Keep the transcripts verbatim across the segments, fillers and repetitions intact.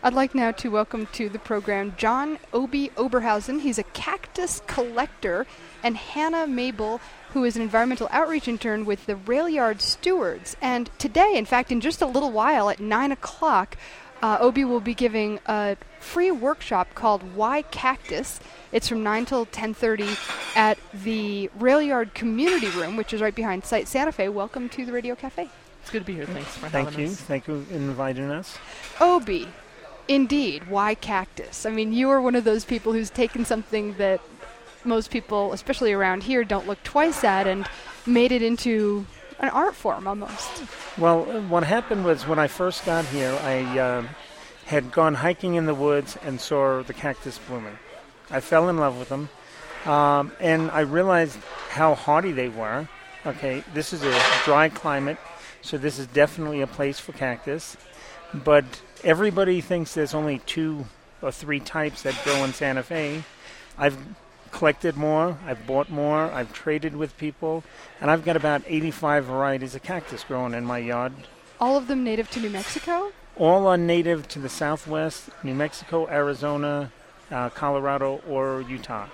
I'd like now to welcome to the program John Obie Oberhausen. He's a cactus collector, and Hannah Mabel, who is an environmental outreach intern with the Rail Yard Stewards. And today, in fact, in just a little while at nine o'clock, uh, Obie will be giving a free workshop called Why Cactus? It's from nine till ten thirty at the Rail Yard Community Room, which is right behind Site Santa Fe. Welcome to the Radio Cafe. It's good to be here. Thanks for Thank having you. us. Thank you for inviting us. Obie, indeed, why cactus? I mean, you are one of those people who's taken something that most people, especially around here, don't look twice at and made it into an art form almost. Well, uh, what happened was when I first got here, I uh, had gone hiking in the woods and saw the cactus blooming. I fell in love with them, um, and I realized how hardy they were. Okay, this is a dry climate, so this is definitely a place for cactus. But everybody thinks there's only two or three types that grow in Santa Fe. I've collected more, I've bought more, I've traded with people, and I've got about eighty-five varieties of cactus growing in my yard. All of them native to New Mexico? All are native to the Southwest, New Mexico, Arizona, uh, Colorado, or Utah.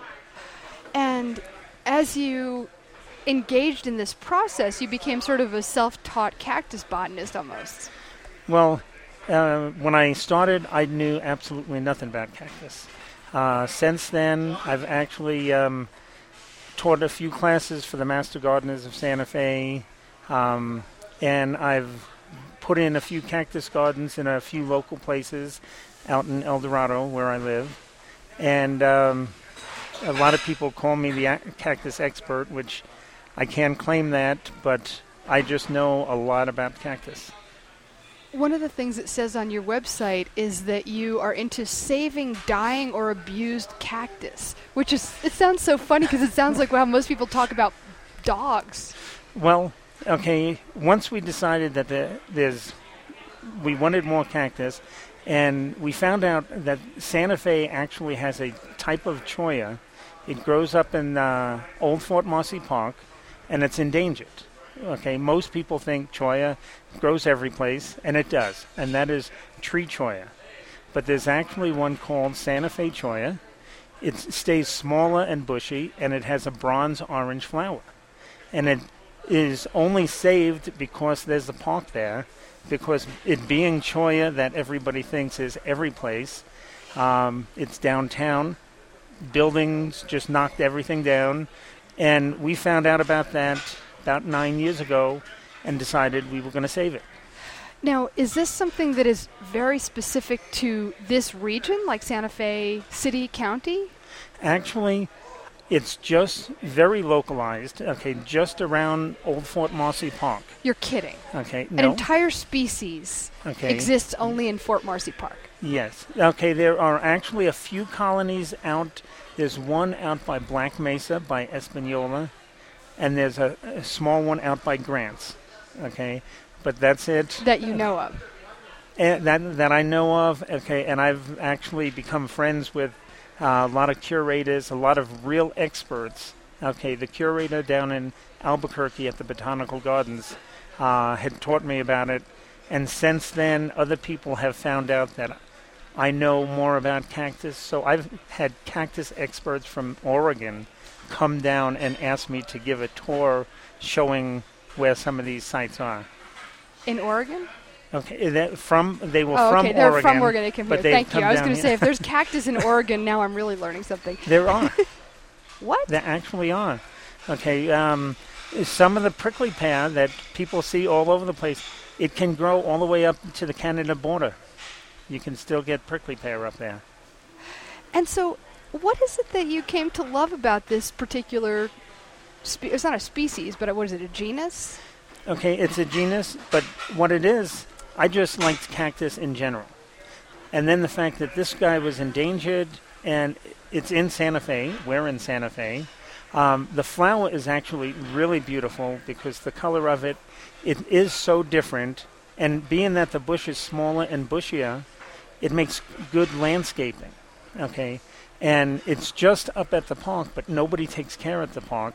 And as you engaged in this process, you became sort of a self-taught cactus botanist almost. Well, uh, when I started, I knew absolutely nothing about cactus. Uh, since then, I've actually um, taught a few classes for the Master Gardeners of Santa Fe, um, and I've put in a few cactus gardens in a few local places out in El Dorado, where I live. And um, a lot of people call me the a- cactus expert, which I can't claim that, but I just know a lot about cactus. One of the things it says on your website is that you are into saving dying or abused cactus, which is, it sounds so funny because it sounds like how most people talk about dogs. Well, okay, once we decided that the, there's, we wanted more cactus, and we found out that Santa Fe actually has a type of cholla. It grows up in uh, Old Fort Marcy Park, and it's endangered. Okay, most people think cholla grows every place, and it does, and that is tree cholla. But there's actually one called Santa Fe cholla. It stays smaller and bushy, and it has a bronze-orange flower. And it is only saved because there's a park there, because it being cholla that everybody thinks is every place, um, it's downtown. Buildings just knocked everything down, and we found out about that about nine years ago and decided we were going to save it. Now, is this something that is very specific to this region, like Santa Fe City, County? Actually, it's just very localized, okay, just around Old Fort Marcy Park. You're kidding. Okay, An no. entire species Okay. exists only in Fort Marcy Park. Yes. Okay, there are actually a few colonies out. There's one out by Black Mesa, by Espanola, and there's a, a small one out by Grants. Okay, but that's it. That you know of. And that that I know of. Okay, and I've actually become friends with uh, a lot of curators, a lot of real experts. Okay, the curator down in Albuquerque at the Botanical Gardens uh, had taught me about it, and since then, other people have found out that I know more about cactus. So I've had cactus experts from Oregon come down and ask me to give a tour showing where some of these sites are. In Oregon? Okay, that from they were oh, from okay, they're Oregon. from Oregon. They came but here. they've Thank you. come I was down going to here. say, if there's cactus in Oregon, now I'm really learning something. There are. What? There actually are. Okay, um, some of the prickly pear that people see all over the place, it can grow all the way up to the Canada border. You can still get prickly pear up there. And so, what is it that you came to love about this particular, spe- it's not a species, but what is it, a genus? Okay, it's a genus, but what it is, I just liked cactus in general. And then the fact that this guy was endangered, and it's in Santa Fe, we're in Santa Fe. Um, the flower is actually really beautiful because the color of it, it is so different. And being that the bush is smaller and bushier, it makes good landscaping, okay? And it's just up at the park, but nobody takes care at the park.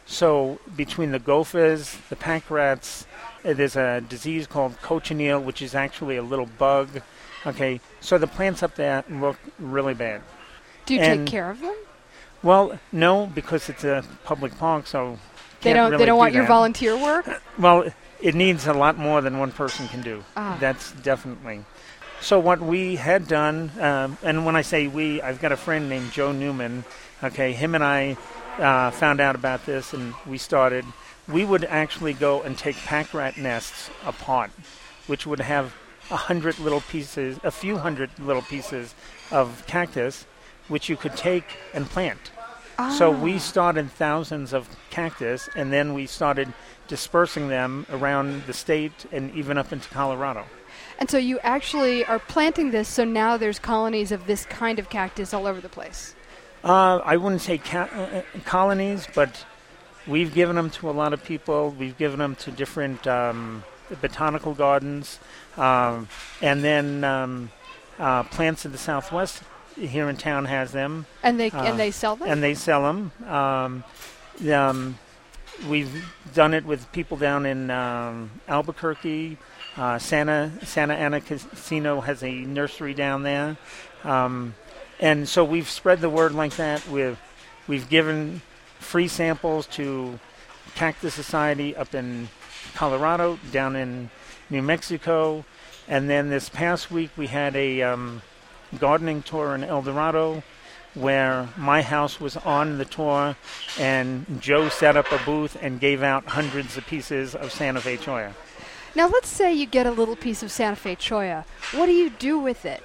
So between the gophers, the pack rats, uh, there's a disease called cochineal, which is actually a little bug Okay, so the plants up there look really bad. Do you And- take care of them? Well, no, because it's a public park, so They can't don't. really they don't do want your that. volunteer work. Well, it needs a lot more than one person can do. Ah. That's definitely. So what we had done, um, and when I say we, I've got a friend named Joe Newman. Okay, him and I uh, found out about this, and we started. We would actually go and take pack rat nests apart, which would have a hundred little pieces, a few hundred little pieces of cactus, which you could take and plant. So Ah. we started thousands of cactus, and then we started dispersing them around the state and even up into Colorado. And so you actually are planting this, so now there's colonies of this kind of cactus all over the place. Uh, I wouldn't say ca- uh, colonies, but we've given them to a lot of people. We've given them to different um, botanical gardens, um, and then um, uh, Plants of the Southwest here in town has them. And they Uh, and they sell them? And they sell them. Um, um, we've done it with people down in um, Albuquerque. Uh, Santa Santa Ana Casino has a nursery down there. Um, and so we've spread the word like that. We've, we've given free samples to Cactus Society up in Colorado, down in New Mexico. And then this past week we had a um, gardening tour in El Dorado, where my house was on the tour, and Joe set up a booth and gave out hundreds of pieces of Santa Fe Cholla. Now let's say you get a little piece of Santa Fe Cholla. What do you do with it?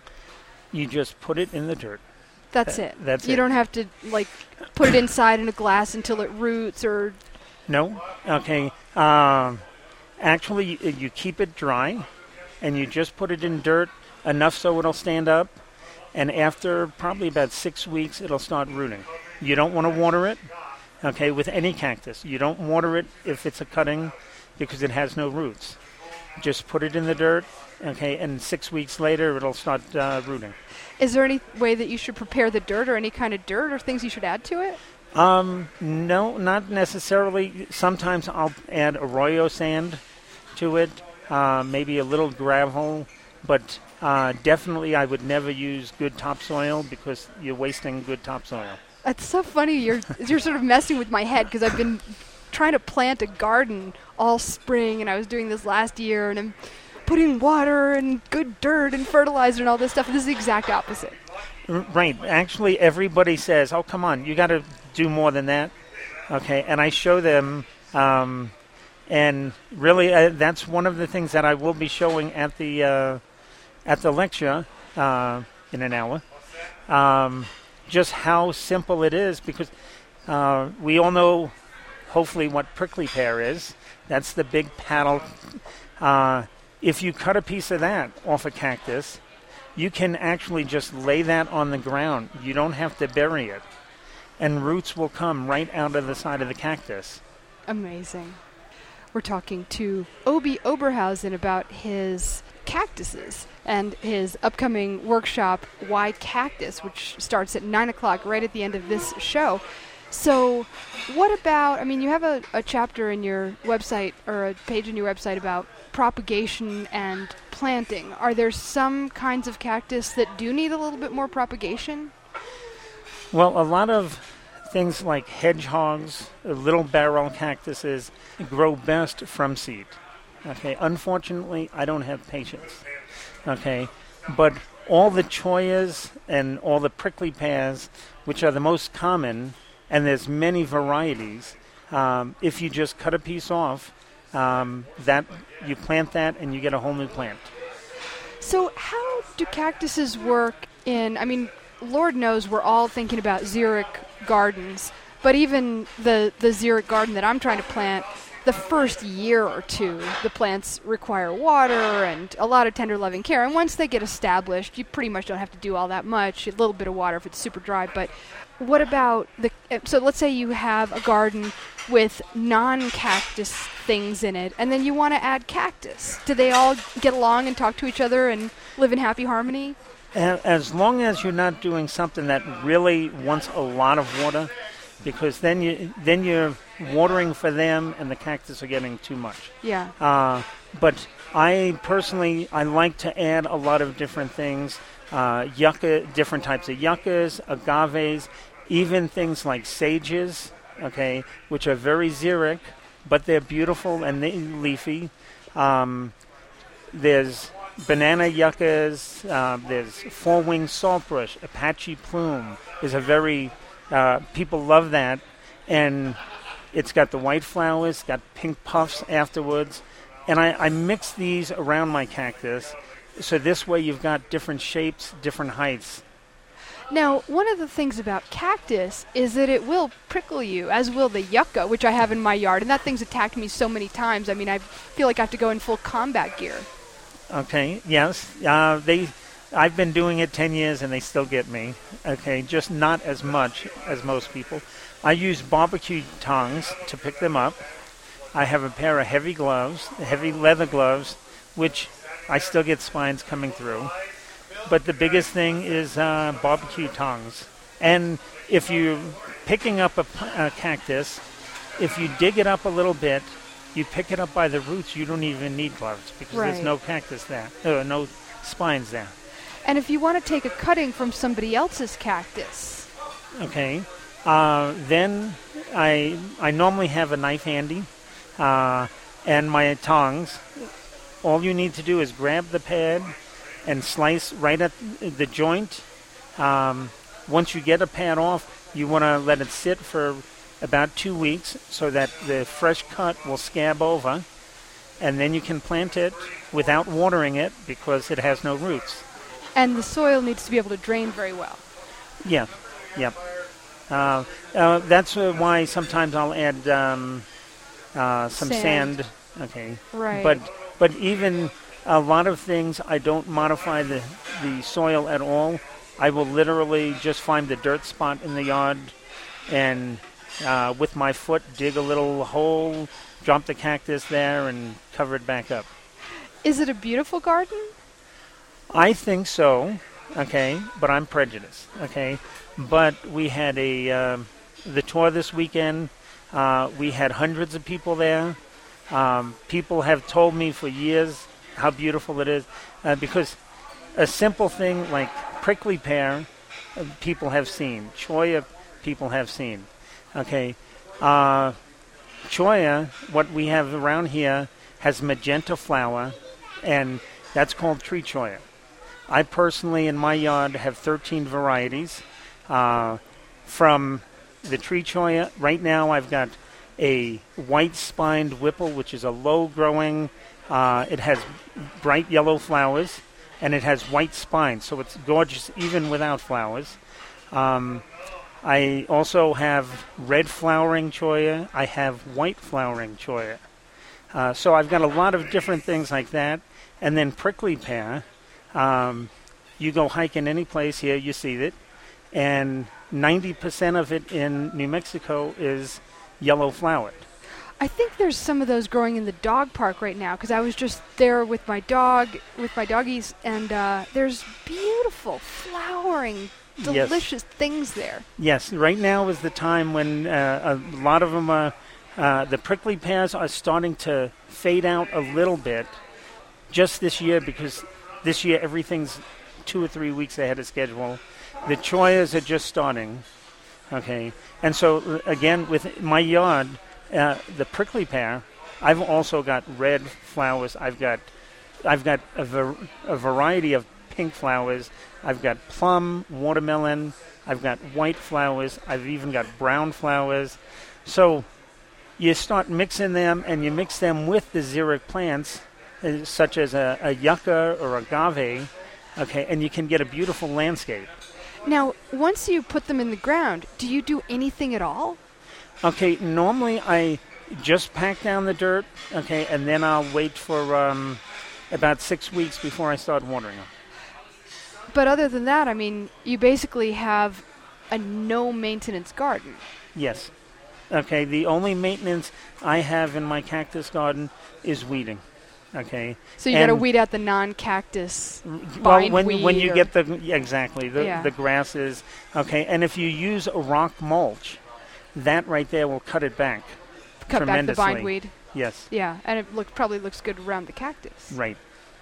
You just put it in the dirt. That's That- it. that's you it. don't have to like put it inside in a glass until it roots or No? Okay. Um, actually, y- you keep it dry, and you just put it in dirt enough so it'll stand up, and after probably about six weeks, it'll start rooting. You don't want to water it, okay, with any cactus. You don't water it if it's a cutting because it has no roots. Just put it in the dirt, okay, and six weeks later, it'll start uh, rooting. Is there any way that you should prepare the dirt or any kind of dirt or things you should add to it? Um, no, not necessarily. Sometimes I'll add arroyo sand to it, uh, maybe a little gravel, but uh, definitely I would never use good topsoil because you're wasting good topsoil. That's so funny. You're you're sort of messing with my head because I've been trying to plant a garden all spring, and I was doing this last year, and I'm putting water and good dirt and fertilizer and all this stuff. And this is the exact opposite. R- Right. Actually, everybody says, oh, come on, you got to do more than that. Okay. And I show them, um, and really uh, that's one of the things that I will be showing at the uh, at the lecture uh, in an hour. Um, just how simple it is, because uh, we all know, hopefully, what prickly pear is. That's the big paddle. Uh, if you cut a piece of that off a cactus, you can actually just lay that on the ground. You don't have to bury it. And roots will come right out of the side of the cactus. Amazing. We're talking to Obi Oberhausen about his cactuses and his upcoming workshop, Why Cactus, which starts at nine o'clock right at the end of this show. So what about, I mean, you have a, a chapter in your website or a page in your website about propagation and planting. Are there some kinds of cactus that do need a little bit more propagation? Well, a lot of things like hedgehogs, uh, little barrel cactuses, grow best from seed. Okay, unfortunately, I don't have patience. Okay, but all the chollas and all the prickly pears, which are the most common, and there's many varieties, um, if you just cut a piece off, um, that you plant that and you get a whole new plant. So how do cactuses work in, I mean, Lord knows we're all thinking about xeric gardens, but even the, the xeric garden that I'm trying to plant, the first year or two, the plants require water and a lot of tender loving care. And once they get established, you pretty much don't have to do all that much, a little bit of water if it's super dry. But what about the, uh, so let's say you have a garden with non-cactus things in it, and then you want to add cactus. Do they all get along and talk to each other and live in happy harmony? A- As long as you're not doing something that really wants a lot of water, because then you then you're watering for them and the cactus are getting too much. Yeah. Uh, but I personally, I like to add a lot of different things, uh, yucca, different types of yuccas, agaves, even things like sages, okay, which are very xeric, but they're beautiful and they leafy. Um, there's banana yuccas, uh, there's four-winged saltbush, Apache plume is a very, uh, people love that, and it's got the white flowers, got pink puffs afterwards, and I, I mix these around my cactus, so this way you've got different shapes, different heights. Now, one of the things about cactus is that it will prickle you, as will the yucca, which I have in my yard, and that thing's attacked me so many times. I mean, I feel like I have to go in full combat gear. Okay, yes. Uh, they, I've been doing it ten years, and they still get me. Okay, just not as much as most people. I use barbecue tongs to pick them up. I have a pair of heavy gloves, heavy leather gloves, which I still get spines coming through. But the biggest thing is uh, barbecue tongs. And if you're picking up a, a cactus, if you dig it up a little bit, you pick it up by the roots, you don't even need gloves because right. there's no cactus there, uh, no spines there. And if you want to take a cutting from somebody else's cactus. Okay. Uh, then I I normally have a knife handy uh, and my tongs. All you need to do is grab the pad and slice right at the joint. Um, once you get a pad off, you want to let it sit for about two weeks so that the fresh cut will scab over, and then you can plant it without watering it because it has no roots. And the soil needs to be able to drain very well. Yeah, yeah. Uh, uh, that's uh, why sometimes I'll add um, uh, some sand. sand. Okay. Right. But but even a lot of things, I don't modify the, the soil at all. I will literally just find the dirt spot in the yard and uh, with my foot dig a little hole, drop the cactus there, and cover it back up. Is it a beautiful garden? I think so, okay, but I'm prejudiced, okay. But we had a uh, the tour this weekend. Uh, we had hundreds of people there. Um, people have told me for years how beautiful it is, uh, because a simple thing like prickly pear, uh, people have seen. Cholla, people have seen. Okay, uh, Cholla, what we have around here, has magenta flower, and that's called tree cholla. I personally, in my yard, have thirteen varieties. Uh, from the tree cholla, right now I've got a white-spined whipple, which is a low-growing. Uh, it has bright yellow flowers, and it has white spines, so it's gorgeous even without flowers. Um, I also have red flowering cholla. I have white flowering cholla. Uh, so I've got a lot of different things like that. And then prickly pear. Um, you go hiking any place here, you see it. And ninety percent of it in New Mexico is yellow flowered. I think there's some of those growing in the dog park right now because I was just there with my dog, with my doggies, and uh, there's beautiful flowering, delicious yes. things there. Yes, right now is the time when uh, a lot of them are, uh, the prickly pears are starting to fade out a little bit just this year because this year everything's two or three weeks ahead of schedule. The chollas are just starting, okay? And so, again, with my yard, uh, the prickly pear, I've also got red flowers. I've got I've got a, ver- a variety of pink flowers. I've got plum, watermelon. I've got white flowers. I've even got brown flowers. So you start mixing them, and you mix them with the xeric plants, uh, such as a, a yucca or agave, okay, and you can get a beautiful landscape. Now, once you put them in the ground, do you do anything at all? Okay, normally I just pack down the dirt, okay, and then I'll wait for um, about six weeks before I start watering them. But other than that, I mean, you basically have a no-maintenance garden. Yes. Okay, the only maintenance I have in my cactus garden is weeding. Okay. So you got to weed out the non-cactus well, when weed when you get the yeah, exactly the yeah. the grasses. Okay, and if you use a rock mulch, that right there will cut it back cut tremendously. back the bindweed. Yes. Yeah, and it look, probably looks good around the cactus. Right.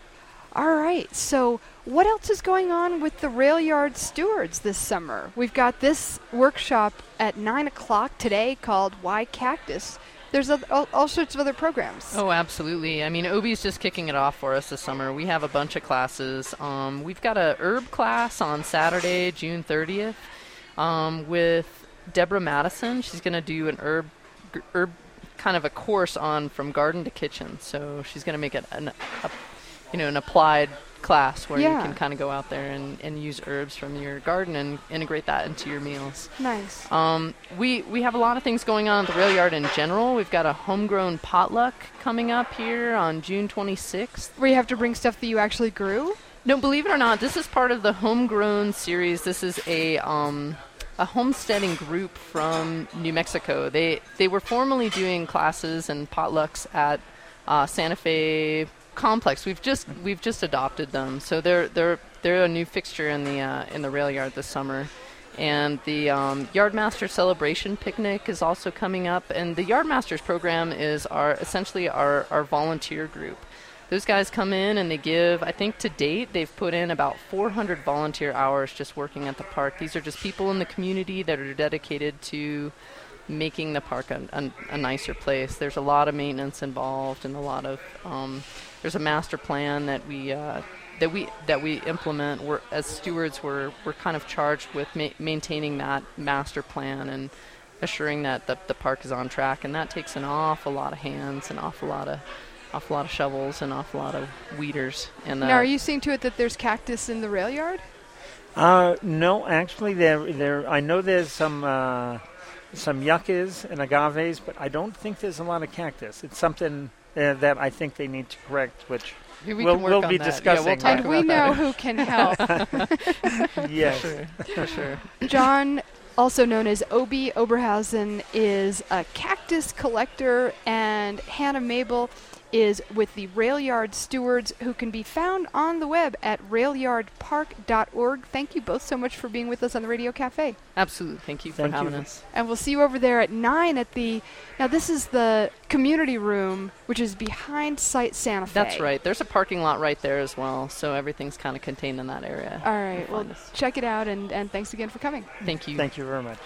All right, so what else is going on with the Rail Yard Stewards this summer? We've got this workshop at nine o'clock today called Why Cactus? There's a, all, all sorts of other programs. Oh, absolutely. I mean, O B is just kicking it off for us this summer. We have a bunch of classes. Um, we've got a herb class on Saturday, June thirtieth, um, with Deborah Madison. She's going to do an herb, g- herb kind of a course on from garden to kitchen. So she's going to make it an, a, you know, an applied class where Yeah. you can kind of go out there and, and use herbs from your garden and integrate that into your meals. Nice. Um, we we have a lot of things going on at the Rail Yard in general. We've got a homegrown potluck coming up here on June twenty-sixth. Where you have to bring stuff that you actually grew? No, believe it or not, this is part of the homegrown series. This is a um, a homesteading group from New Mexico. They they were formerly doing classes and potlucks at uh, Santa Fe Complex. We've just we've just adopted them, so they're they're they're a new fixture in the uh, in the Rail Yard this summer. And the um, Yardmaster Celebration Picnic is also coming up. And the Yardmasters program is our essentially our, our volunteer group. Those guys come in and they give, I think to date, they've put in about four hundred volunteer hours just working at the park. These are just people in the community that are dedicated to making the park a, a, a nicer place. There's a lot of maintenance involved and a lot of, um, there's a master plan that we uh, that we that we implement. We're, as stewards, we're we're kind of charged with ma- maintaining that master plan and assuring that the, the park is on track, and that takes an awful lot of hands, an awful lot of awful lot of shovels, an awful lot of weeders. And uh, Now, are you seeing to it that there's cactus in the Rail Yard? Uh, no, actually, there, there. I know there's some uh, some yuccas and agaves, but I don't think there's a lot of cactus. It's something uh, that I think they need to correct, which we we'll, can work we'll on be that. discussing. Yeah, we'll talk And about we know that. who can help. Yes. For sure, for sure. John, also known as Obi Oberhausen, is a cactus collector, and Hannah Mabel is with the Rail Yard Stewards, who can be found on the web at rail yard park dot org. Thank you both so much for being with us on the Radio Cafe. Absolutely. Thank you Thank for having you. us. And we'll see you over there at nine at the... Now, this is the community room, which is behind Site Santa Fe. That's right. There's a parking lot right there as well, so everything's kind of contained in that area. All right. You'll Well, find us. check it out, and, and thanks again for coming. Thank you. Thank you very much.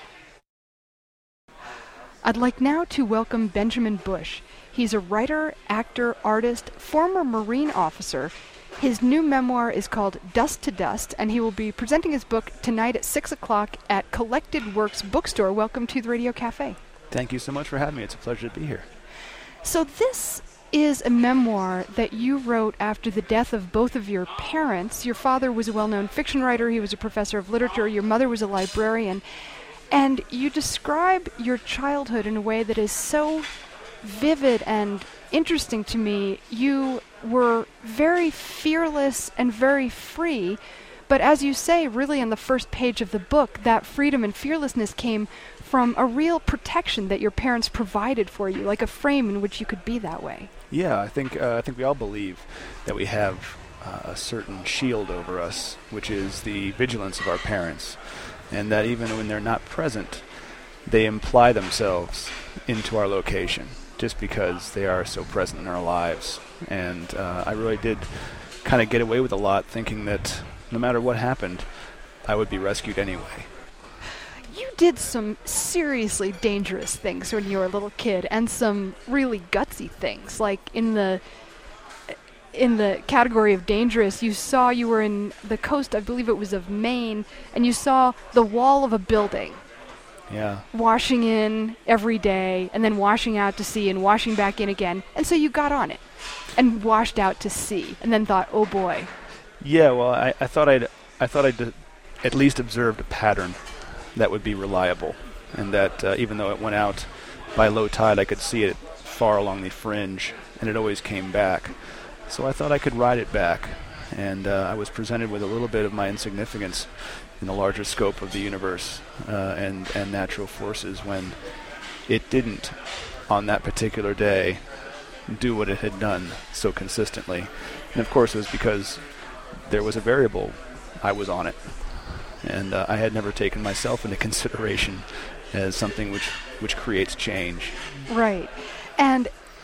I'd like now to welcome Benjamin Bush. He's a writer, actor, artist, former Marine officer. His new memoir is called Dust to Dust, and he will be presenting his book tonight at six o'clock at Collected Works Bookstore. Welcome to the Radio Cafe. Thank you so much for having me. It's a pleasure to be here. So this is a memoir that you wrote after the death of both of your parents. Your father was a well-known fiction writer. He was a professor of literature. Your mother was a librarian. And you describe your childhood in a way that is so vivid and interesting to me. You were very fearless and very free, but as you say, really on the first page of the book, that freedom and fearlessness came from a real protection that your parents provided for you, like a frame in which you could be that way. Yeah, I think uh, I think we all believe that we have uh, a certain shield over us, which is the vigilance of our parents, and that even when they're not present, they imply themselves into our location, just because they are so present in our lives. And uh, I really did kind of get away with a lot, thinking that no matter what happened, I would be rescued anyway. You did some seriously dangerous things when you were a little kid, and some really gutsy things. Like in the in the category of dangerous, you saw you were in the coast, I believe it was of Maine, and you saw the wall of a building Yeah. washing in every day, and then washing out to sea, and washing back in again. And so you got on it and washed out to sea, and then thought, oh boy. Yeah, well, I, I thought I'd I thought I'd uh, at least observed a pattern that would be reliable, and that uh, even though it went out by low tide, I could see it far along the fringe, and it always came back. So I thought I could ride it back, and uh, I was presented with a little bit of my insignificance in the larger scope of the universe uh, and, and natural forces when it didn't, on that particular day, do what it had done so consistently. And of course it was because there was a variable. I was on it. And uh, I had never taken myself into consideration as something which, which creates change. Right. And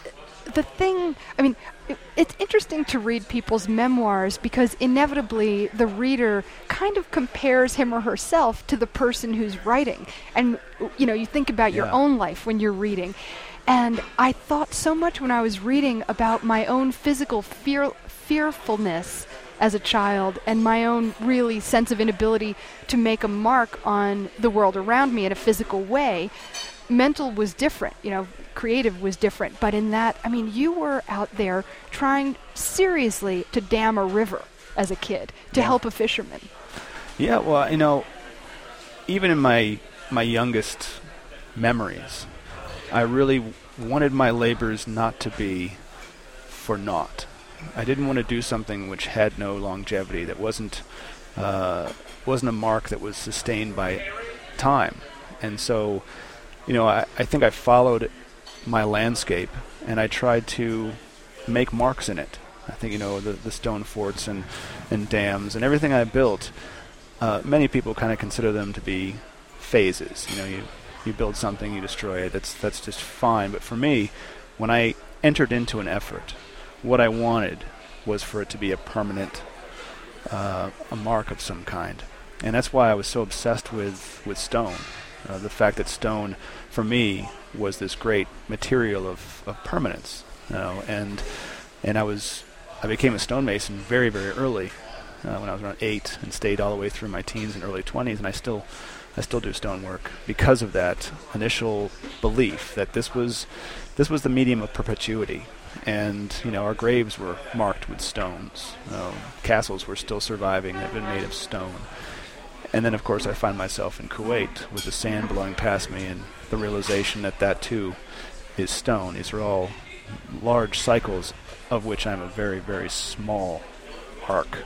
the thing, I mean, it, it's interesting to read people's memoirs because inevitably the reader kind of compares him or herself to the person who's writing. And, you know, you think about Yeah. your own life when you're reading. And I thought so much when I was reading about my own physical fear, fearfulness as a child and my own really sense of inability to make a mark on the world around me in a physical way. Mental was different, you know, creative was different. But in that, I mean, you were out there trying seriously to dam a river as a kid to Yeah. help a fisherman. Yeah, well, you know, even in my my youngest memories, I really wanted my labors not to be for naught. I didn't want to do something which had no longevity, that wasn't uh, wasn't a mark that was sustained by time. And so, you know, I, I think I followed my landscape and I tried to make marks in it. I think, you know, the, the stone forts and, and dams and everything I built, uh, many people kind of consider them to be phases. You know, you, you build something, you destroy it, that's, that's just fine. But for me, when I entered into an effort, what I wanted was for it to be a permanent uh, a mark of some kind. And that's why I was so obsessed with, with stone. Uh, the fact that stone, for me, was this great material of, of permanence. You know, and and I was I became a stonemason very, very early, uh, when I was around eight, and stayed all the way through my teens and early twenties, and I still I still do stonework because of that initial belief that this was this was the medium of perpetuity. And, you know, our graves were marked with stones. Uh, castles were still surviving, had been made of stone. And then, of course, I find myself in Kuwait with the sand blowing past me and the realization that that, too, is stone. These are all large cycles of which I'm a very, very small arc.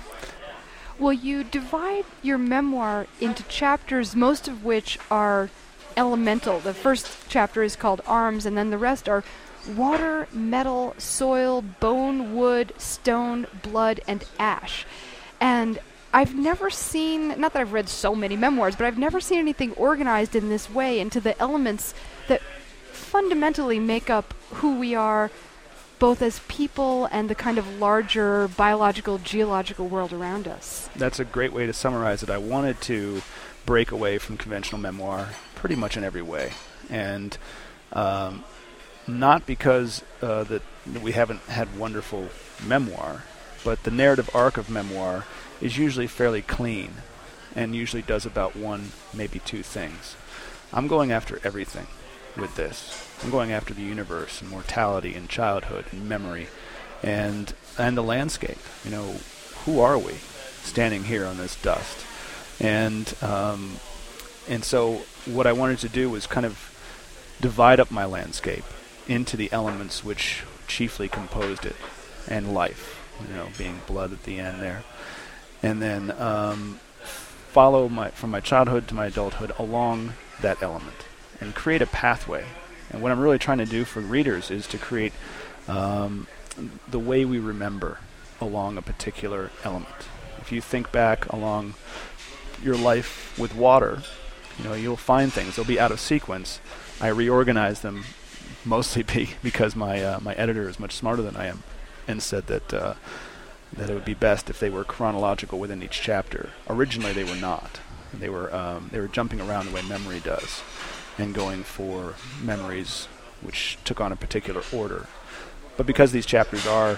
Well, you divide your memoir into chapters, most of which are elemental. The first chapter is called Arms, and then the rest are water, metal, soil, bone, wood, stone, blood, and ash. And I've never seen, not that I've read so many memoirs, but I've never seen anything organized in this way into the elements that fundamentally make up who we are, both as people and the kind of larger biological, geological world around us. That's a great way to summarize it. I wanted to break away from conventional memoir pretty much in every way. And um, not because uh, that we haven't had wonderful memoir, but the narrative arc of memoir is usually fairly clean and usually does about one, maybe two things. I'm going after everything with this. I'm going after the universe and mortality and childhood and memory and and the landscape. You know, who are we standing here on this dust? And um, and so what I wanted to do was kind of divide up my landscape into the elements which chiefly composed it, and life, you know, being blood at the end there. And then um, follow my from my childhood to my adulthood along that element and create a pathway. And what I'm really trying to do for readers is to create um, the way we remember along a particular element. If you think back along your life with water, you know, you'll find things. They'll be out of sequence. I reorganize them mostly be because my uh, my editor is much smarter than I am, and said that uh, that it would be best if they were chronological within each chapter. Originally, they were not. They were um, they were jumping around the way memory does, and going for memories which took on a particular order. But because these chapters are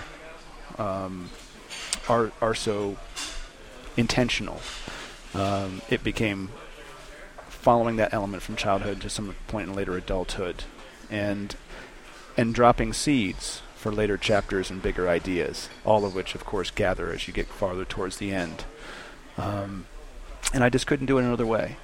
um, are are so intentional, um, it became following that element from childhood to some point in later adulthood, and and dropping seeds for later chapters and bigger ideas, all of which, of course, gather as you get farther towards the end. Um, and I just couldn't do it another way.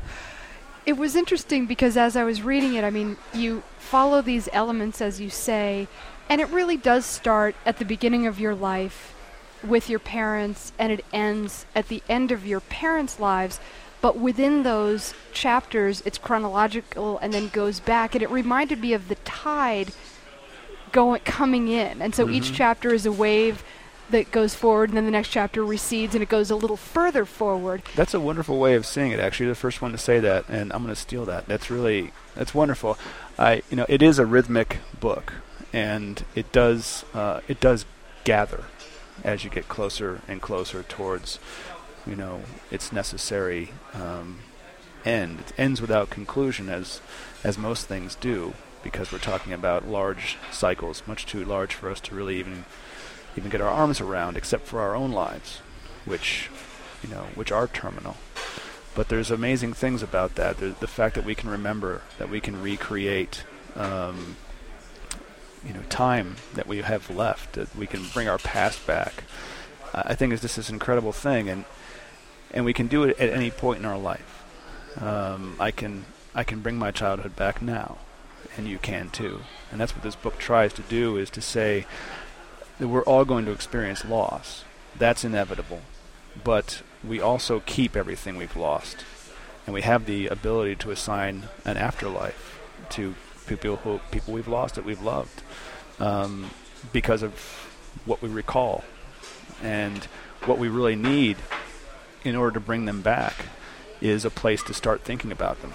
It was interesting because as I was reading it, I mean, you follow these elements, as you say, and it really does start at the beginning of your life with your parents, and it ends at the end of your parents' lives. But within those chapters, it's chronological and then goes back. And it reminded me of the tide going coming in. And so mm-hmm. each chapter is a wave that goes forward, and then the next chapter recedes, and it goes a little further forward. That's a wonderful way of seeing it, actually. You're the first one to say that, and I'm going to steal that. That's really, that's wonderful. I, you know, it is a rhythmic book, and it does uh, it does gather as you get closer and closer towards, you know, its necessary um, end. It ends without conclusion, as as most things do, because we're talking about large cycles, much too large for us to really even even get our arms around, except for our own lives, which you know, which are terminal. But there's amazing things about that. There's the fact that we can remember, that we can recreate, um, you know, time that we have left, that we can bring our past back. Uh, I think is just this incredible thing, and and we can do it at any point in our life. Um, I can I can bring my childhood back now, and you can too. And that's what this book tries to do, is to say that we're all going to experience loss. That's inevitable. But we also keep everything we've lost, and we have the ability to assign an afterlife to people who people we've lost that we've loved, um, because of what we recall, and what we really need in order to bring them back is a place to start thinking about them,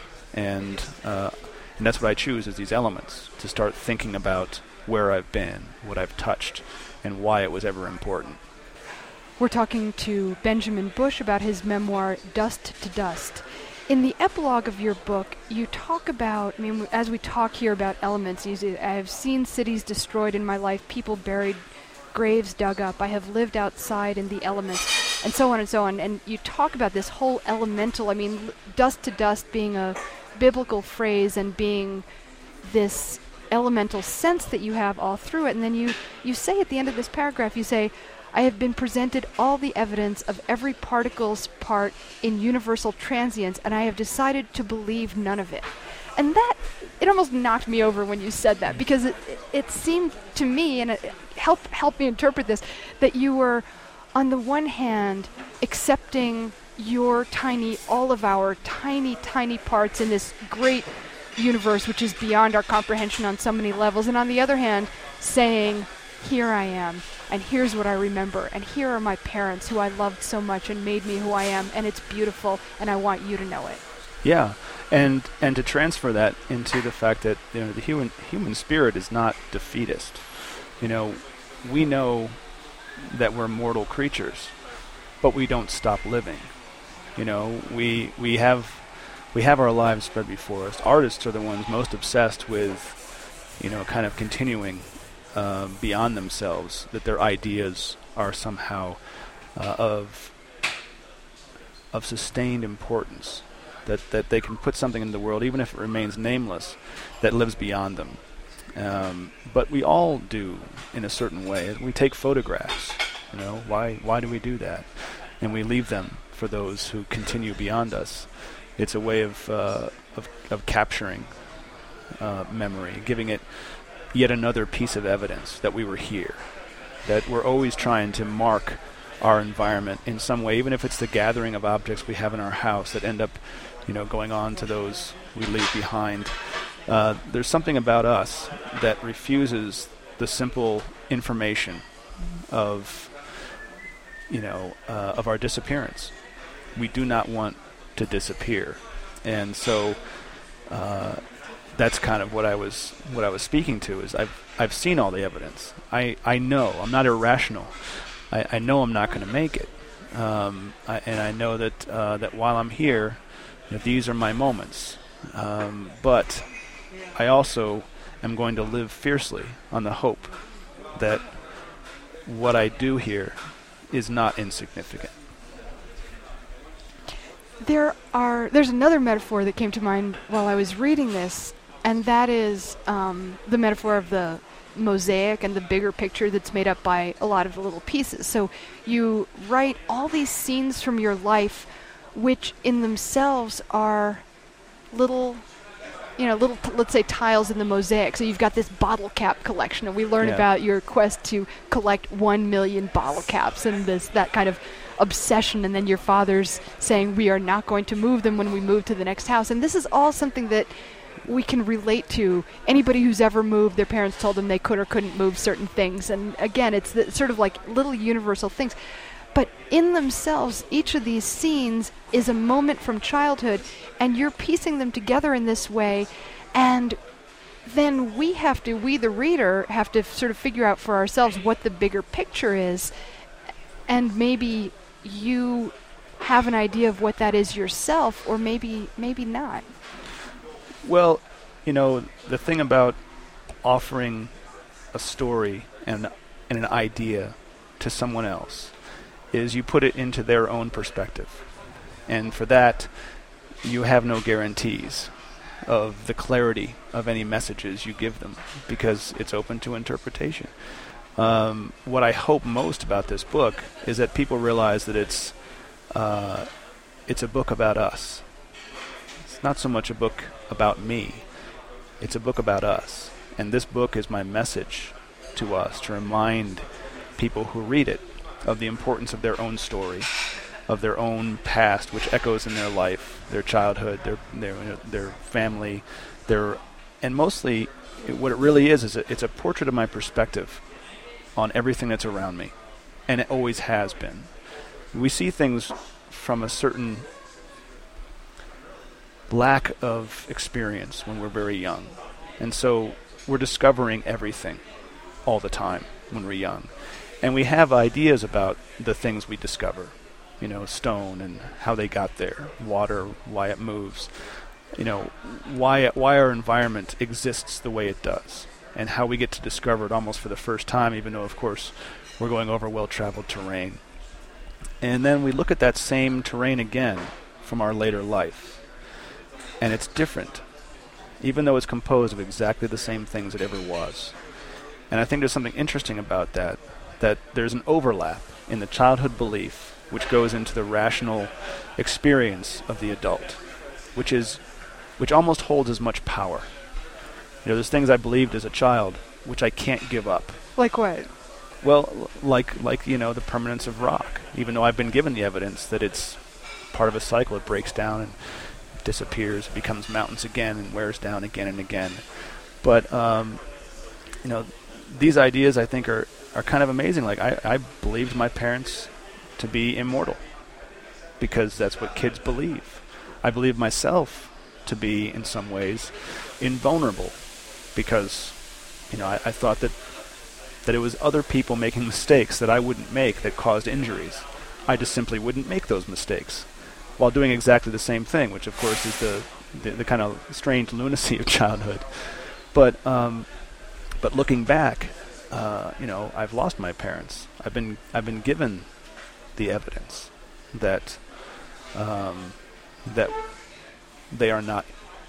and uh, and that's what I choose, is these elements, to start thinking about where I've been, what I've touched, and why it was ever important. We're talking to Benjamin Bush about his memoir, Dust to Dust. In the epilogue of your book, you talk about, I mean, as we talk here about elements, you say, I have seen cities destroyed in my life, people buried, graves dug up, I have lived outside in the elements, and so on and so on. And you talk about this whole elemental, I mean, dust to dust being a biblical phrase and being this elemental sense that you have all through it. And then you, you say at the end of this paragraph, you say, I have been presented all the evidence of every particle's part in universal transience, and I have decided to believe none of it. And that, it almost knocked me over when you said that, because it, it, it seemed to me, and it helped help me interpret this, that you were, on the one hand, accepting your tiny, all of our tiny, tiny parts in this great universe, which is beyond our comprehension on so many levels, and on the other hand, saying, here I am, and here's what I remember, and here are my parents who I loved so much and made me who I am, and it's beautiful, and I want you to know it. Yeah, and and to transfer that into the fact that, you know, the human human spirit is not defeatist. You know, we know that we're mortal creatures, but we don't stop living. You know, we we have we have our lives spread before us. Artists are the ones most obsessed with, you know, kind of continuing Uh, beyond themselves, that their ideas are somehow uh, of of sustained importance, that that they can put something in the world, even if it remains nameless, that lives beyond them. Um, but we all do, in a certain way. We take photographs. You know, why why do we do that? And we leave them for those who continue beyond us. It's a way of uh, of, of capturing uh, memory, giving it yet another piece of evidence that we were here, that we're always trying to mark our environment in some way, even if it's the gathering of objects we have in our house that end up, you know, going on to those we leave behind. Uh, there's something about us that refuses the simple information of, you know, uh, of our disappearance. We do not want to disappear, and so uh, that's kind of what I was what I was speaking to. Is I've I've seen all the evidence. I, I know I'm not irrational. I, I know I'm not going to make it, um, I, and I know that uh, that while I'm here, that these are my moments. Um, but I also am going to live fiercely on the hope that what I do here is not insignificant. There are there's another metaphor that came to mind while I was reading this. And that is um, the metaphor of the mosaic and the bigger picture that's made up by a lot of the little pieces. So you write all these scenes from your life, which in themselves are little, you know, little, let's say, tiles in the mosaic. So you've got this bottle cap collection, and we learn yeah. about your quest to collect one million bottle caps and this that kind of obsession. And then your father's saying, we are not going to move them when we move to the next house. And this is all something that we can relate to. Anybody who's ever moved, their parents told them they could or couldn't move certain things. And again, it's the, sort of like little universal things. But in themselves, each of these scenes is a moment from childhood, and you're piecing them together in this way. And then we have to, we the reader, have to sort of figure out for ourselves what the bigger picture is, and maybe you have an idea of what that is yourself, or maybe maybe not. Well, you know, the thing about offering a story and, and an idea to someone else is you put it into their own perspective. And for that, you have no guarantees of the clarity of any messages you give them, because it's open to interpretation. Um, what I hope most about this book is that people realize that it's uh, it's a book about us. It's not so much a book about me. It's a book about us. And this book is my message to us, to remind people who read it of the importance of their own story, of their own past, which echoes in their life, their childhood, their their their family, their, and mostly it, what it really is is a, it's a portrait of my perspective on everything that's around me, and it always has been. We see things from a certain lack of experience when we're very young, and so we're discovering everything all the time when we're young, and we have ideas about the things we discover. You know, stone and how they got there, water, why it moves, you know, why why our environment exists the way it does, and how we get to discover it almost for the first time, even though, of course, we're going over well-traveled terrain. And then we look at that same terrain again from our later life, and it's different, even though it's composed of exactly the same things it ever was. And I think there's something interesting about that, that there's an overlap in the childhood belief which goes into the rational experience of the adult, which is, which almost holds as much power. You know, there's things I believed as a child which I can't give up. Like what? Well, l- like like you know, the permanence of rock. Even though I've been given the evidence that it's part of a cycle, it breaks down and disappears, becomes mountains again, and wears down again and again. But um, you know, these ideas I think are are kind of amazing. Like I, I believed my parents to be immortal, because that's what kids believe. I believe myself to be, in some ways, invulnerable, because, you know, I, I thought that that it was other people making mistakes that I wouldn't make that caused injuries. I just simply wouldn't make those mistakes, while doing exactly the same thing, which of course is the the, the kind of strange lunacy of childhood. But um, but looking back, uh, you know, I've lost my parents. I've been I've been given the evidence that um, that they are not,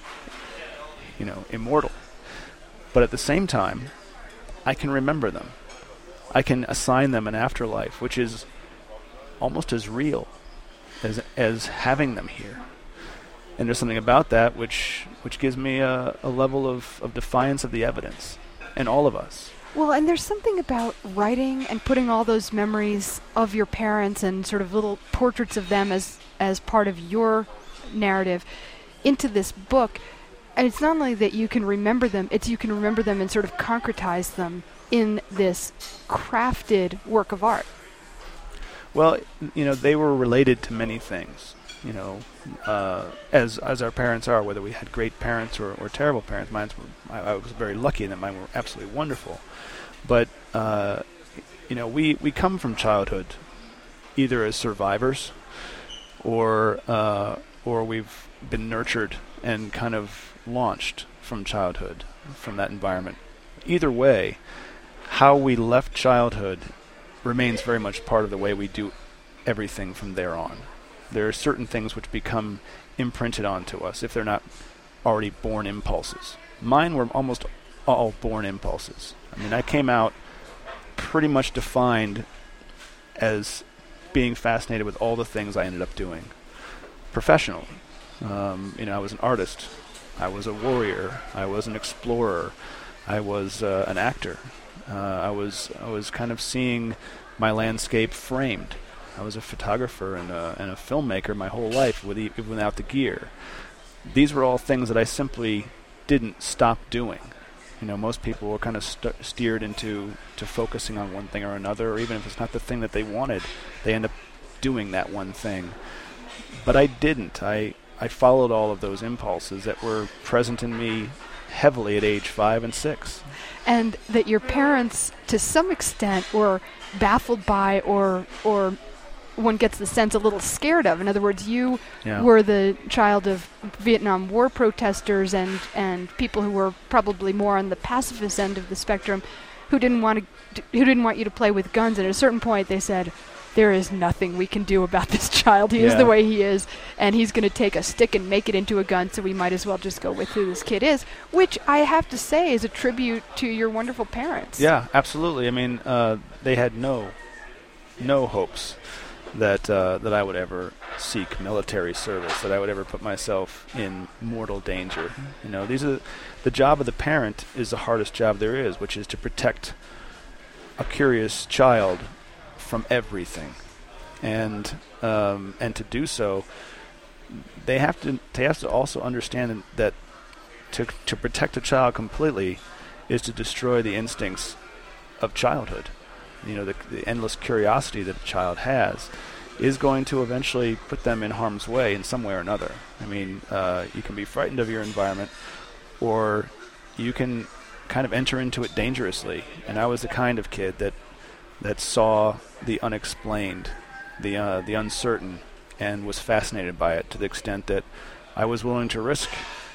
you know, immortal. But at the same time, I can remember them. I can assign them an afterlife, which is almost as real as as having them here. And there's something about that which which gives me a, a level of, of defiance of the evidence, and all of us. Well, and there's something about writing and putting all those memories of your parents and sort of little portraits of them as as part of your narrative into this book. And it's not only that you can remember them, it's you can remember them and sort of concretize them in this crafted work of art. Well, you know, they were related to many things, you know, uh, as as our parents are, whether we had great parents or, or terrible parents. Mine were, I, I was very lucky that mine were absolutely wonderful. But, uh, you know, we, we come from childhood either as survivors or uh, or we've been nurtured and kind of launched from childhood, from that environment. Either way, how we left childhood remains very much part of the way we do everything from there on. There are certain things which become imprinted onto us if they're not already born impulses. Mine were almost all born impulses. I mean, I came out pretty much defined as being fascinated with all the things I ended up doing professionally. Um, you know, I was an artist. I was a warrior. I was an explorer. I was uh, an actor. Uh, I was I was kind of seeing my landscape framed. I was a photographer and a, and a filmmaker my whole life with e- without the gear. These were all things that I simply didn't stop doing. You know, most people were kind of st- steered into to focusing on one thing or another, or even if it's not the thing that they wanted, they end up doing that one thing. But I didn't. I I followed all of those impulses that were present in me heavily at age five and six. And that your parents, to some extent, were baffled by or or one gets the sense a little scared of. In other words, you Yeah. were the child of Vietnam War protesters and, and people who were probably more on the pacifist end of the spectrum who didn't want to who didn't want you to play with guns. And at a certain point they said, there is nothing we can do about this child. He is Yeah. the way he is, and he's going to take a stick and make it into a gun, so we might as well just go with who this kid is, which I have to say is a tribute to your wonderful parents. Yeah, absolutely. I mean, uh, they had no no hopes that uh, that I would ever seek military service, that I would ever put myself in mortal danger. You know, these are the job of the parent is the hardest job there is, which is to protect a curious child from everything, and um, and to do so, they have to they have to also understand that to to protect a child completely is to destroy the instincts of childhood. You know, the, the endless curiosity that a child has is going to eventually put them in harm's way in some way or another. I mean, uh, you can be frightened of your environment, or you can kind of enter into it dangerously. And I was the kind of kid that that saw the unexplained, the uh, the uncertain, and was fascinated by it to the extent that I was willing to risk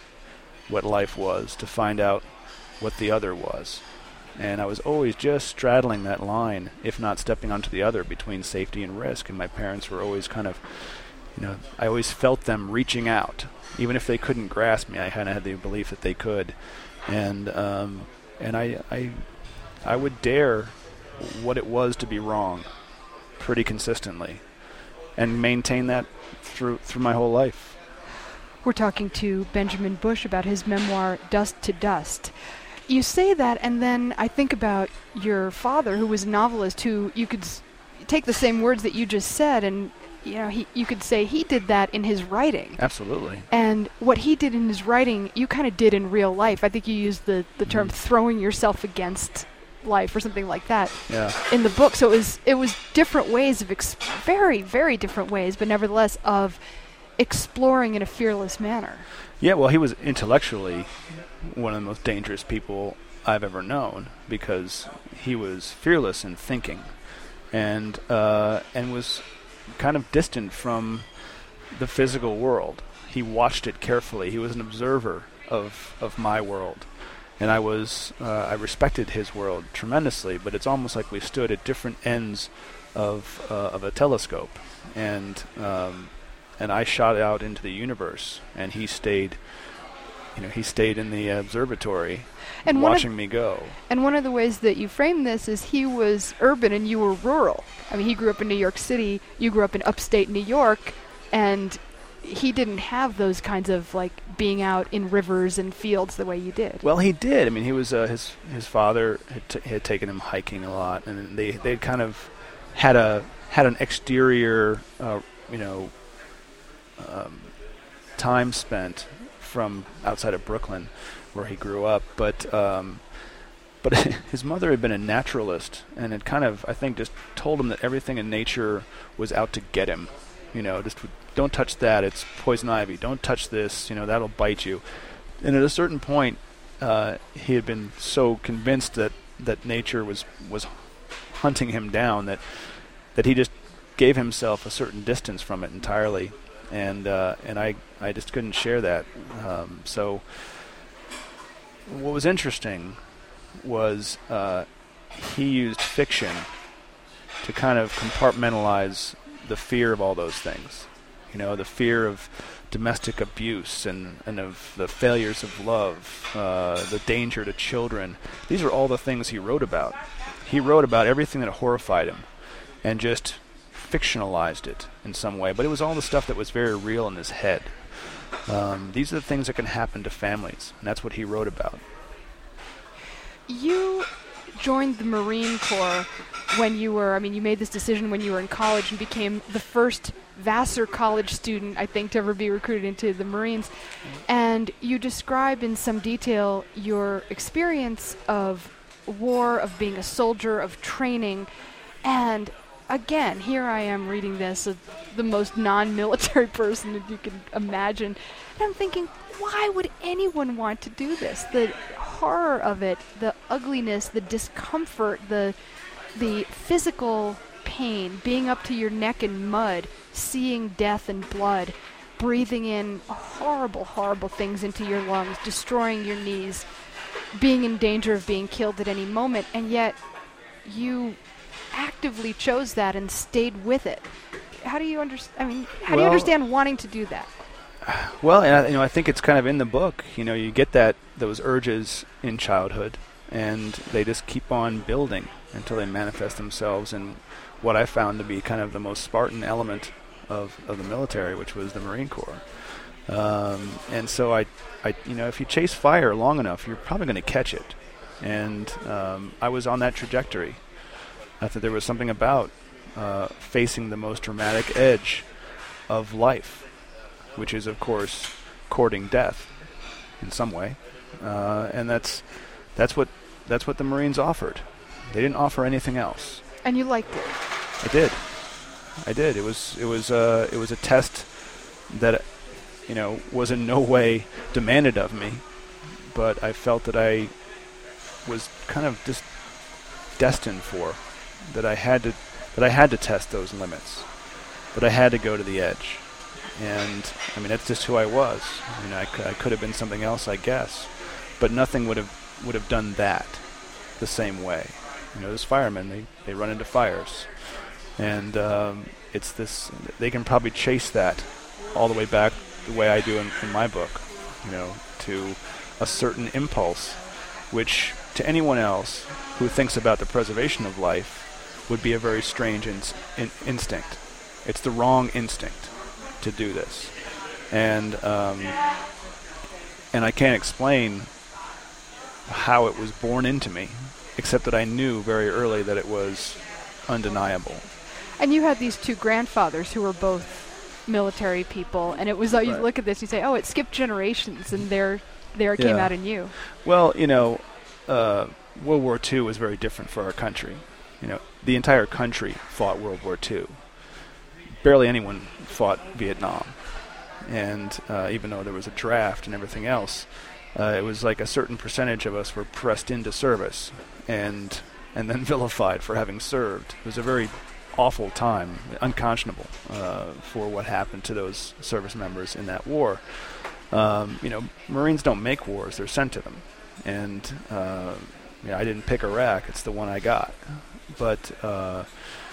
what life was to find out what the other was. And I was always just straddling that line, if not stepping onto the other, between safety and risk. And my parents were always kind of, you know, I always felt them reaching out. Even if they couldn't grasp me, I kind of had the belief that they could. And um, and I, I I would dare what it was to be wrong pretty consistently and maintain that through through my whole life. We're talking to Benjamin Bush about his memoir, Dust to Dust. You say that, and then I think about your father, who was a novelist, who you could s- take the same words that you just said, and you know, he, you could say he did that in his writing. Absolutely. And what he did in his writing, you kind of did in real life. I think you used the, the term Mhm. throwing yourself against life or something like that Yeah. in the book. So it was it was different ways of, ex- very, very different ways, but nevertheless of exploring in a fearless manner. Yeah, well, he was intellectually one of the most dangerous people I've ever known, because he was fearless in thinking, and uh, and was kind of distant from the physical world. He watched it carefully. He was an observer of of my world, and I was uh, I respected his world tremendously. But it's almost like we stood at different ends of uh, of a telescope, and um, and I shot out into the universe, and he stayed. You know, he stayed in the observatory, And one of- watching me go. And one of the ways that you frame this is he was urban and you were rural. I mean, he grew up in New York City, you grew up in upstate New York, and he didn't have those kinds of, like, being out in rivers and fields the way you did. Well, he did. I mean, he was uh, his his father had, t- had taken him hiking a lot, and they they kind of had a had an exterior, uh, you know, um, time spent from outside of Brooklyn, where he grew up. But um, but his mother had been a naturalist, and had kind of, I think, just told him that everything in nature was out to get him. You know, just don't touch that; it's poison ivy. Don't touch this; you know, that'll bite you. And at a certain point, uh, he had been so convinced that, that nature was was hunting him down that that he just gave himself a certain distance from it entirely. And uh, and I, I just couldn't share that. Um, so what was interesting was uh, he used fiction to kind of compartmentalize the fear of all those things. You know, the fear of domestic abuse and, and of the failures of love, uh, the danger to children. These are all the things he wrote about. He wrote about everything that horrified him and just fictionalized it in some way, but it was all the stuff that was very real in his head. Um, these are the things that can happen to families, and that's what he wrote about. You joined the Marine Corps when you were, I mean, you made this decision when you were in college and became the first Vassar College student, I think, to ever be recruited into the Marines. And you describe in some detail your experience of war, of being a soldier, of training, and again, here I am reading this, uh, the most non-military person that you can imagine, and I'm thinking, why would anyone want to do this? The horror of it, the ugliness, the discomfort, the the physical pain, being up to your neck in mud, seeing death and blood, breathing in horrible, horrible things into your lungs, destroying your knees, being in danger of being killed at any moment, and yet you actively chose that and stayed with it. How do you understand? I mean, how do you Well- understand wanting to do that? Well, and I, you know, I think it's kind of in the book. You know, you get that those urges in childhood, and they just keep on building until they manifest themselves in what I found to be kind of the most Spartan element of, of the military, which was the Marine Corps. Um, and so I, I, you know, if you chase fire long enough, you're probably going to catch it. And um, I was on that trajectory. I thought there was something about uh, facing the most dramatic edge of life, which is, of course, courting death in some way, uh, and that's that's what that's what the Marines offered. They didn't offer anything else. And you liked it. I did, I did. It was it was uh, it was a test that, you know, was in no way demanded of me, but I felt that I was kind of just destined for, that I had to that I had to test those limits, that I had to go to the edge. And, I mean, that's just who I was. I mean, I, c- I could have been something else, I guess. But nothing would have would have done that the same way. You know, those firemen, they, they run into fires. And um, it's this, they can probably chase that all the way back the way I do in, in my book, you know, to a certain impulse, which to anyone else who thinks about the preservation of life would be a very strange ins- in- instinct. It's the wrong instinct to do this, and um, and I can't explain how it was born into me, except that I knew very early that it was undeniable. And you had these two grandfathers who were both military people, and it was like, you Right. look at this, you say, oh, it skipped generations, and there, there it came Yeah. out in you. Well, you know, uh, World War Two was very different for our country. You know, the entire country fought World War Two. Barely anyone fought Vietnam. And uh, even though there was a draft and everything else, uh, it was like a certain percentage of us were pressed into service and and then vilified for having served. It was a very awful time, unconscionable uh, for what happened to those service members in that war. Um, you know, Marines don't make wars, they're sent to them. And uh, yeah, I didn't pick Iraq, it's the one I got. But uh,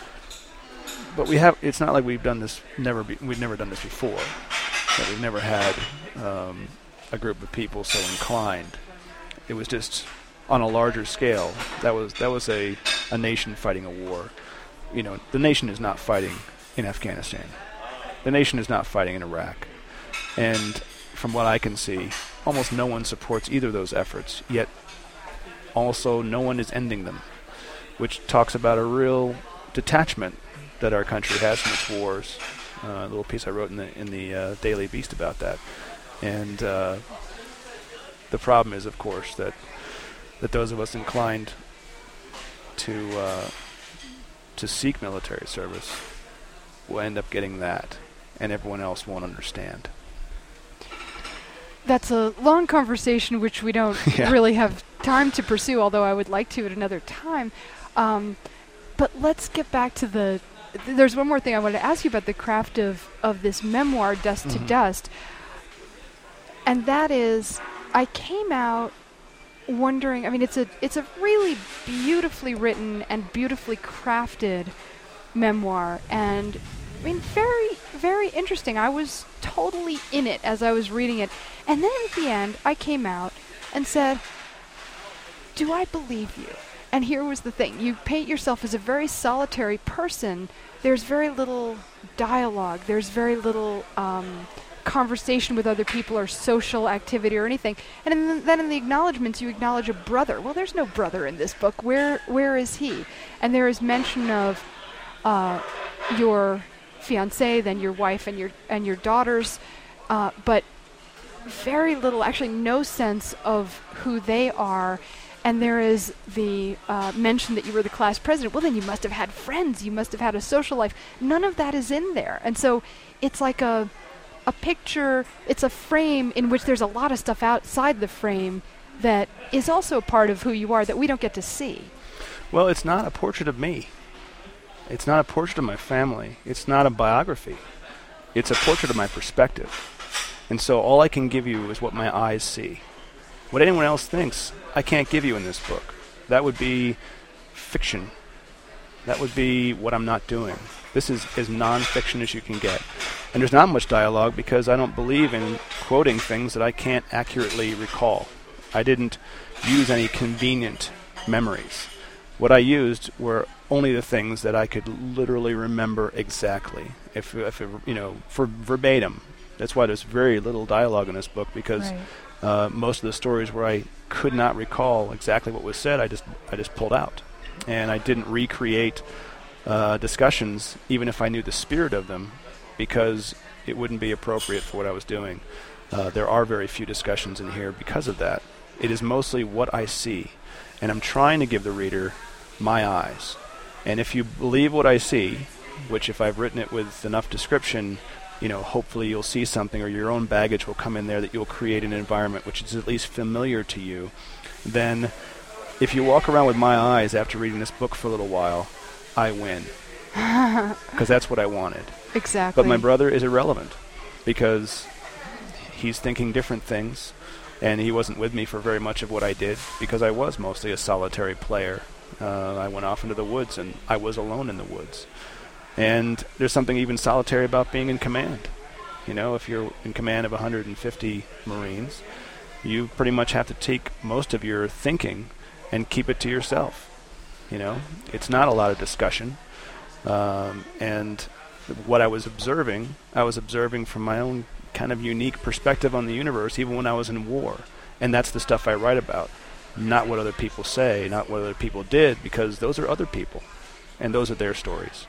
but we have, it's not like we've done this, never be, we've never done this before. That we've never had um, a group of people so inclined. It was just on a larger scale. That was that was a, a nation fighting a war. You know, the nation is not fighting in Afghanistan. The nation is not fighting in Iraq. And from what I can see, almost no one supports either of those efforts, yet also no one is ending them, which talks about a real detachment that our country has from its wars. Uh, a little piece I wrote in the in the uh, Daily Beast about that. And uh, the problem is, of course, that that those of us inclined to uh, to seek military service will end up getting that, and everyone else won't understand. That's a long conversation which we don't Yeah. really have time to pursue, although I would like to at another time. Um, but let's get back to the... Th- there's one more thing I wanted to ask you about the craft of, of this memoir, Dust to Mhm. Dust. And that is, I came out wondering, I mean, it's a it's a really beautifully written and beautifully crafted memoir, and I mean, very, very interesting. I was totally in it as I was reading it. And then at the end, I came out and said, do I believe you? And here was the thing. You paint yourself as a very solitary person. There's very little dialogue. There's very little um, conversation with other people or social activity or anything. And in the, then in the acknowledgments, you acknowledge a brother. Well, there's no brother in this book. Where Where is he? And there is mention of uh, your fiancé, then your wife and your and your daughters, uh, but very little, actually no sense of who they are. and there is the uh, mention that you were the class president. Well, then you must have had friends. You must have had a social life. None of that is in there. And so it's like a a picture, it's a frame in which there's a lot of stuff outside the frame that is also part of who you are that we don't get to see. Well, it's not a portrait of me. It's not a portrait of my family. It's not a biography. It's a portrait of my perspective. And so all I can give you is what my eyes see. What anyone else thinks, I can't give you in this book. That would be fiction. That would be what I'm not doing. This is as non-fiction as you can get. And there's not much dialogue because I don't believe in quoting things that I can't accurately recall. I didn't use any convenient memories. What I used were only the things that I could literally remember exactly, if, if it, you know, for verbatim. That's why there's very little dialogue in this book, because Right. uh, most of the stories where I could not recall exactly what was said, I just I just pulled out, and I didn't recreate uh, discussions, even if I knew the spirit of them, because it wouldn't be appropriate for what I was doing. Uh, there are very few discussions in here because of that. It is mostly what I see, and I'm trying to give the reader my eyes. And if you believe what I see, which if I've written it with enough description, you know, hopefully you'll see something, or your own baggage will come in there that you'll create an environment which is at least familiar to you, then if you walk around with my eyes after reading this book for a little while, I win. Because that's what I wanted. Exactly. But my brother is irrelevant because he's thinking different things, and he wasn't with me for very much of what I did because I was mostly a solitary player. Uh, I went off into the woods, and I was alone in the woods. And there's something even solitary about being in command. You know, if you're in command of one hundred fifty Marines, you pretty much have to take most of your thinking and keep it to yourself. You know, it's not a lot of discussion. Um, and what I was observing, I was observing from my own kind of unique perspective on the universe, even when I was in war. And that's the stuff I write about. Not what other people say, not what other people did, because those are other people, and those are their stories.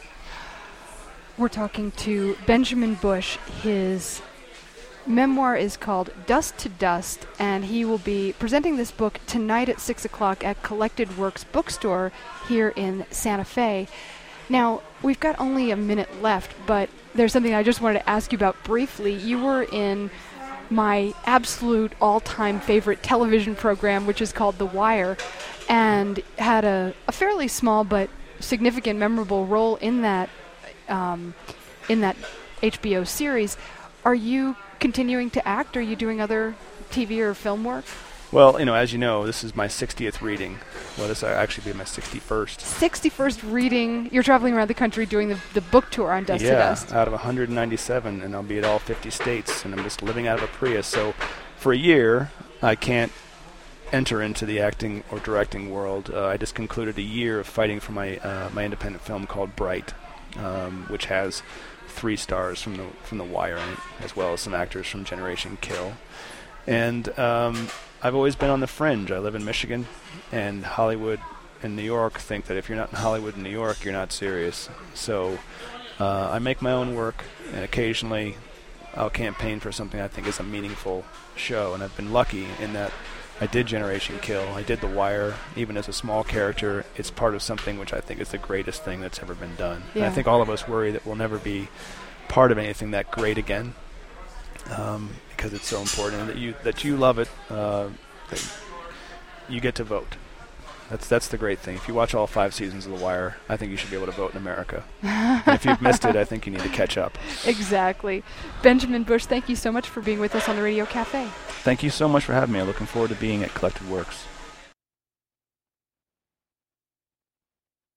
We're talking to Benjamin Bush. His memoir is called Dust to Dust, and he will be presenting this book tonight at six o'clock at Collected Works Bookstore here in Santa Fe. Now, we've got only a minute left, but there's something I just wanted to ask you about briefly. You were in my absolute all-time favorite television program, which is called The Wire, and had a, a fairly small but significant, memorable role in that um, in that H B O series. Are you continuing to act? Are you doing other T V or film work? Well, you know, as you know, this is my sixtieth reading. Well, this will actually be my sixty-first. sixty-first reading. You're traveling around the country doing the, the book tour on Dust yeah, to Dust. out of one hundred ninety-seven, and I'll be at all fifty states, and I'm just living out of a Prius. So for a year, I can't enter into the acting or directing world. Uh, I just concluded a year of fighting for my uh, my independent film called Bright, um, which has three stars from the from The Wire in it, as well as some actors from Generation Kill. And um, I've always been on the fringe. I live in Michigan, and Hollywood and New York think that if you're not in Hollywood and New York, you're not serious. So uh, I make my own work, and occasionally I'll campaign for something I think is a meaningful show. And I've been lucky in that I did Generation Kill, I did The Wire. Even as a small character, it's part of something which I think is the greatest thing that's ever been done. Yeah. And I think all of us worry that we'll never be part of anything that great again. Um, because it's so important, and that you that you love it, uh, that you get to vote. That's that's the great thing. If you watch all five seasons of The Wire, I think you should be able to vote in America. And if you've missed it, I think you need to catch up. Exactly. Benjamin Bush, thank you so much for being with us on the Radio Cafe. Thank you so much for having me. I'm looking forward to being at Collected Works.